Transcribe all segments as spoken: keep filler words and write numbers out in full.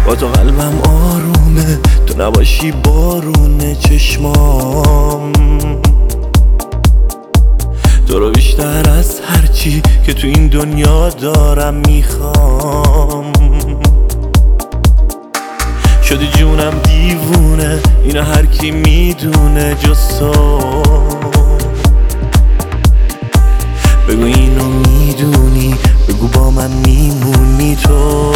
با تو قلبم آرومه، تو نباشی بارونه چشمام. تو رو بیشتر از هرچی که تو این دنیا دارم میخوام. شدی جونم دیوونه، اینو هر کی میدونه جز تو. بگو اینو میدونی، بگو با من میمونی تو.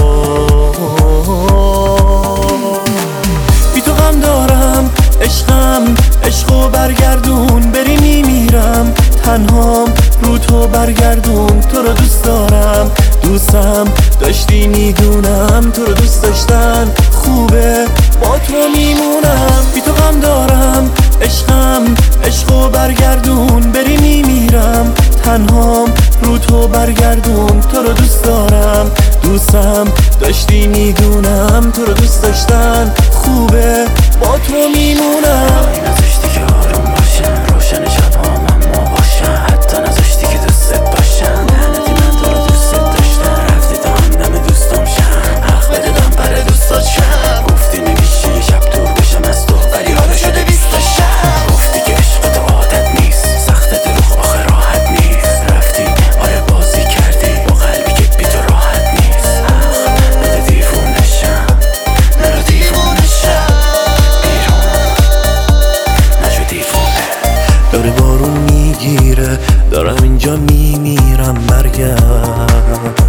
بی تو غم دارم عشقم، عشقو برگردون، بری میمیرم تنهام رو تو برگردون. تو رو دوست دارم، دوستم داشتی میدونم، تو رو دوست داشتن خوبه، با تو میمونم. بی تو غم دارم عشقم، عشقو برگردون، بری میمیرم تنهام رو تو برگردون. تو رو دوست دارم، دوستم داشتی میدونم، تو رو دوست داشتن خوبه، با تو میمونم. نذاشتی که آروم باشم، روشن شبام اما باشم، حتی نذاشتی که دوستت باشم. لعنتی من تو رو دوستت داشتم، رفتی تا هم دم دوستم شم، حق بده دم پر دوستات شم. گفتی نمیشه یه شب دور بشم از تو، ولی حالا شده بیست تا شب. گفتی که عشق تو عادت نیست، سخت دروغ آخه راحت نیست. رفتی آره بازی کردی با قلبی که بی تو راحت نیست. حق بده دیوونه شم، نرو دیوونه شم، داره بارون میگیره، دارم اینجا میمیرم، برگرد.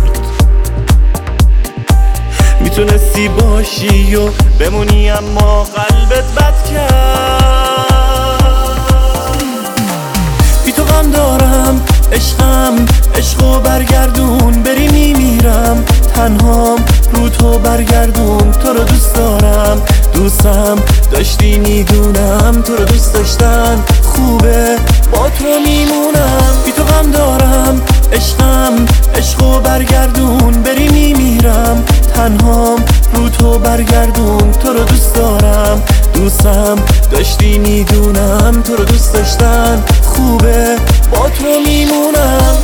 میتونستی باشی و بمونی اما قلبت بد کرد. بی تو غم دارم عشقم، عشقو برگردون، بری میمیرم تنهام رو تو برگردون. تو رو دوست دارم، دوستم داشتی میدونم، تو رو دوست داشتن خوبه، با تو میمونم. بی تو غم دارم عشقم، عشقو برگردون، بری میمیرم تنهام رو تو برگردون. تو رو دوست دارم، دوستم داشتی میدونم، تو رو دوست داشتن خوبه، با تو میمونم.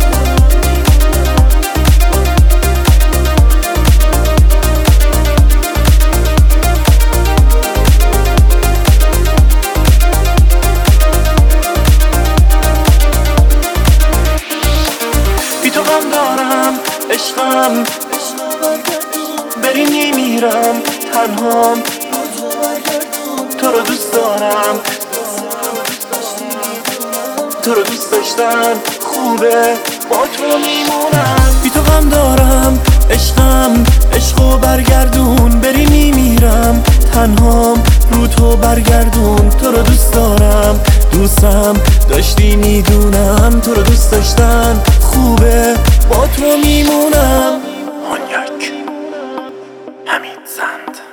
عشقم بری میمیرم تنهام، تو رو دوست دارم، تو رو دوست داشتن خوبه، با تو میمونم. بی تو غم دارم عشقم، عشقو برگردون، بری میمیرم تنهام رو تو برگردون. تو رو دوست دارم، دوستم داشتی میدونم، تو رو دوست داشتن خوبه، با تو میمونم. هونیاک حمید زند.